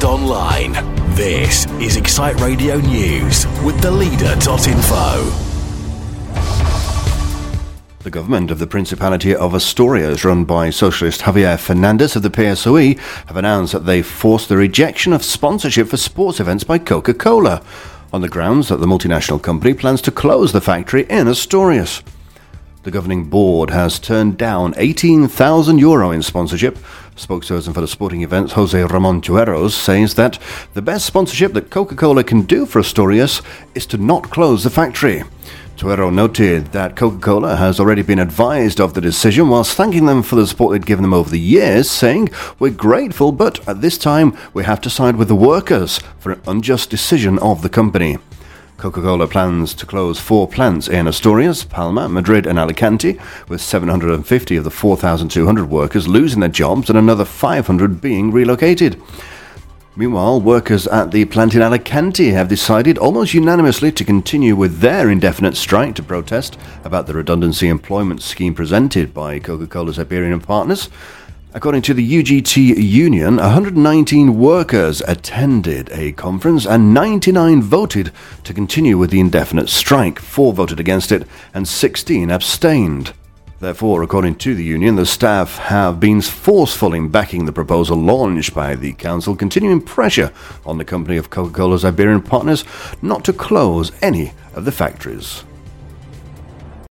online. This is Excite Radio News with theleader.info. The government of the Principality of Asturias, run by socialist Javier Fernandez of the PSOE, have announced that they forced the rejection of sponsorship for sports events by Coca-Cola, on the grounds that the multinational company plans to close the factory in Asturias. The governing board has turned down €18,000 in sponsorship. Spokesperson for the sporting events, Jose Ramon Tueros, says that the best sponsorship that Coca-Cola can do for Asturias is to not close the factory. Tuero noted that Coca-Cola has already been advised of the decision, whilst thanking them for the support they'd given them over the years, saying, "We're grateful, but at this time we have to side with the workers for an unjust decision of the company." Coca-Cola plans to close 4 plants in Asturias, Palma, Madrid and Alicante, with 750 of the 4,200 workers losing their jobs and another 500 being relocated. Meanwhile, workers at the plant in Alicante have decided almost unanimously to continue with their indefinite strike to protest about the redundancy employment scheme presented by Coca-Cola's Iberian partners. According to the UGT union, 119 workers attended a conference and 99 voted to continue with the indefinite strike. 4 voted against it and 16 abstained. Therefore, according to the union, the staff have been forceful in backing the proposal launched by the council, continuing pressure on the company of Coca-Cola's Iberian partners not to close any of the factories.